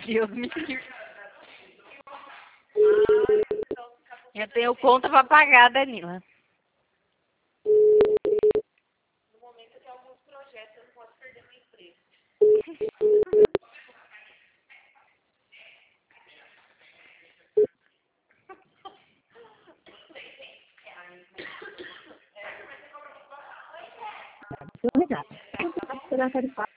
Deus me livre. Eu tenho conta pra pagar, Danila. No momento eu tenho alguns projetos, eu não posso perder meu emprego. Legal.